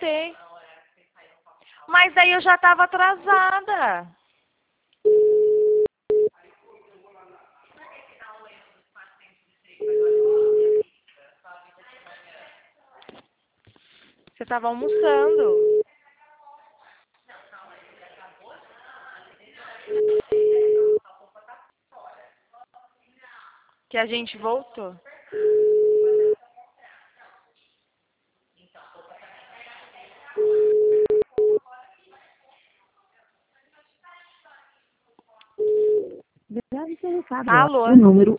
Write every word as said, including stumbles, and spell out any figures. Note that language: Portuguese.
voltei. Mas daí eu já estava atrasada. Você estava almoçando. Que a gente voltou. Deve ser recado. Alô? O número